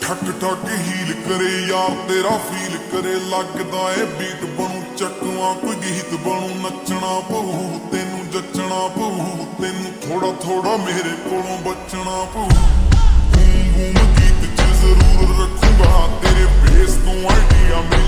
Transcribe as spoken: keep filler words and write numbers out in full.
ठक ठक हील करे यार तेरा फील करे लगदा ए बीट बनू चकवा कोई गीत बनू नचना पऊ तेनू जचना पऊ तेनू थोड़ा थोड़ा मेरे कोलों बचना पऊ बूम बूम गीत च जरूर रखूंगा तेरे बेस तो आइडिया